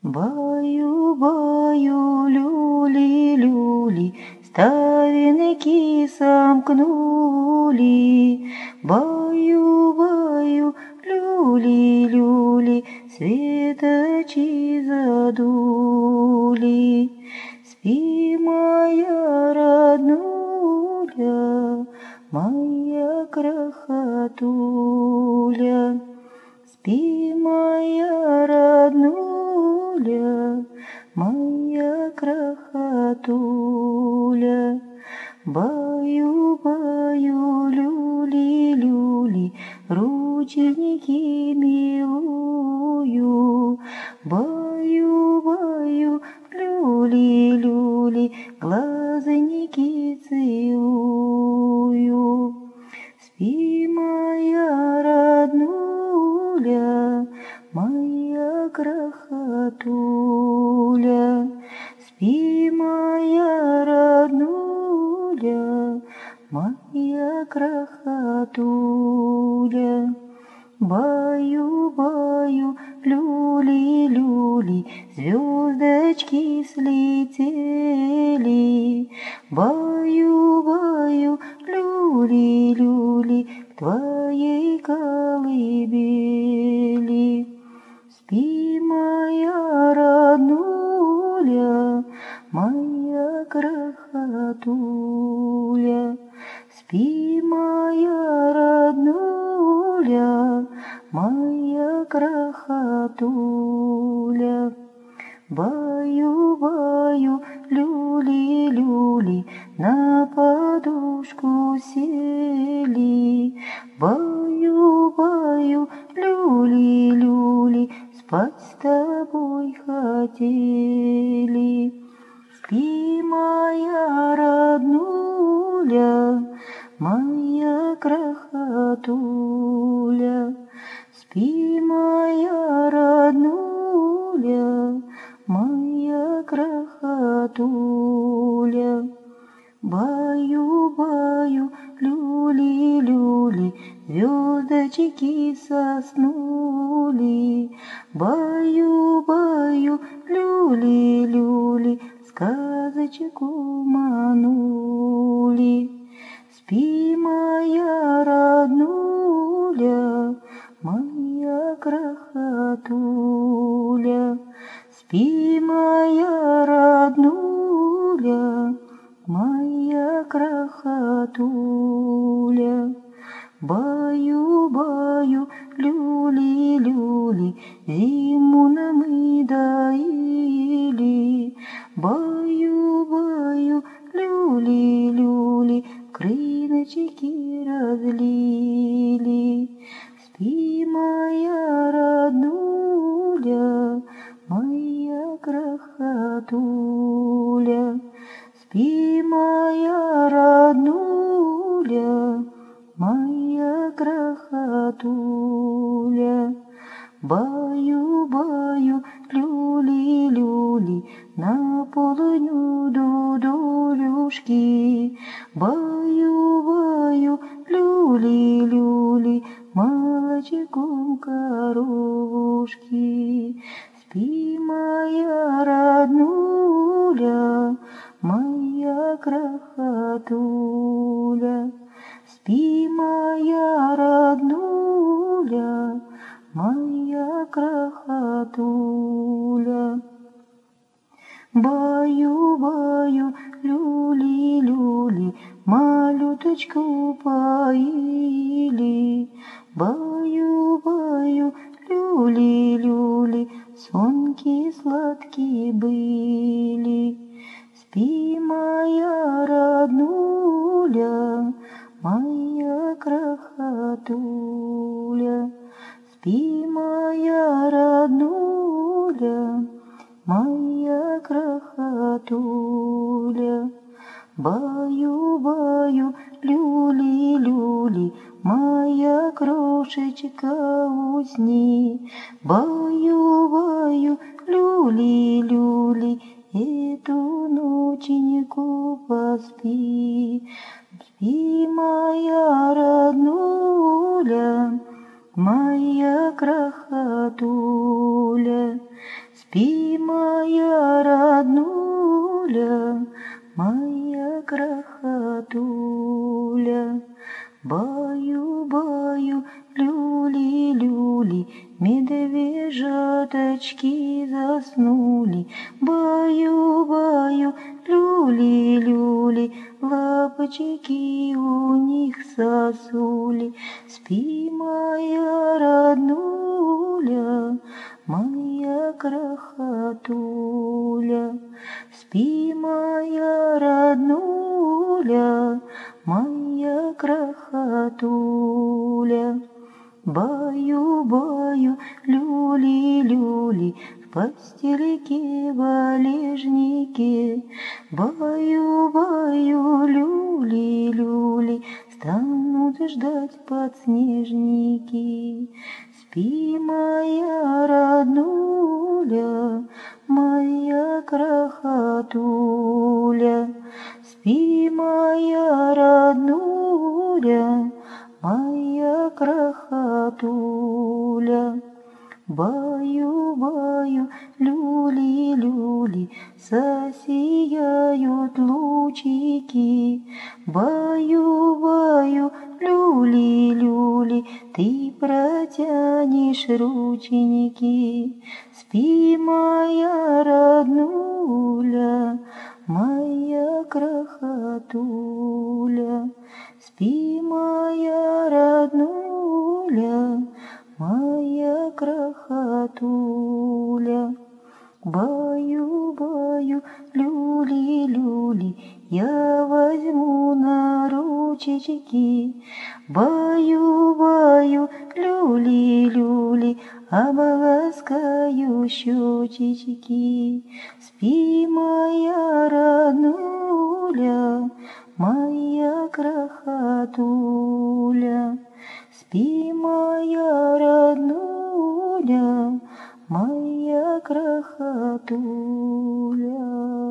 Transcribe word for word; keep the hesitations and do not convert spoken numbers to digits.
Баю-баю, люли-люли, ставенки сомкнули. Баю-баю, люли-люли, светочи задули. Спи, моя роднуля, моя крохотуля. Спи, моя роднуля, моя крохотуля. Баю-баю, люли-люли, рученьки милую. Баю-баю, люли-люли, глазоньки целую. Спи, моя роднуля, моя крохотуля. Спи, моя роднуля, моя крохотуля. Баю-баю, люли-люли, звездочки слетели. Баю-баю, люли-люли, к твоей колыбели. Спи, моя роднуля, моя крохотуля. Спи, моя роднуля, моя крохотуля. Баю-баю, люли-люли, на подушку сели. Баю-баю, люли-люли, спать с тобой хотели. Спи, моя роднуля, моя крохотуля. Спи, моя роднуля, моя крохотуля. Баю-баю, люли-люли, звездочки соснули. Баю-баю, люли-люли, сказочку манули. Спи, моя роднуля, моя крохотуля. Спи, моя роднуля, моя крохотуля. Баю-баю, люли-люли, зиму нам и доили. Баю-баю, люли-люли, крыночки разлили. Спи, моя роднуля, моя крохотуля. Спи, моя роднуля, моя крохотуля. Баю-баю, люли-люли, на полынью дудулюшки. Баю-баю, люли-люли, молочком коровушки. Спи, моя роднуля, моя крохотуля. Спи, моя роднуля, моя крохотуля. Баю-баю, люли-люли, малюточку поили. Баю-баю, люли-люли, сонки сладкие были. Спи, моя роднуля, моя крохотуля. Спи, моя роднуля, моя крохотуля. Баю-баю, люли-люли, моя крошечка усни. Баю-баю, люли-люли, эту ноченьку поспи. Спи, моя роднуля, моя крохотуля. Спи, моя роднуля, моя крохотуля. Баю-баю, люли-люли, медвежаточки заснули. Баю-баю, люли-люли, лапочки у них сосули. Спи, моя роднуля, моя крохотуля. Спи, моя роднуля, моя крохотуля. Баю-баю, люли-люли, в постельке валежнике. Баю-баю, люли-люли, станут ждать подснежники. Спи, моя роднуля, моя крохотуля. Спи, моя роднуля, моя крохотуля. Баю-баю, люли-люли, засияют лучики. Баю-баю, люли-люли, ты протянешь рученьки. Спи, моя роднуля, моя крохотуля. Спи, моя роднуля, моя крохотуля. Баю-баю, люли-люли, я возьму на ручечки. Баю-баю, люли-люли, обласкаю щечечки. Спи, моя роднуля, моя крохотуля. Спи, моя роднуля, моя крохотуля.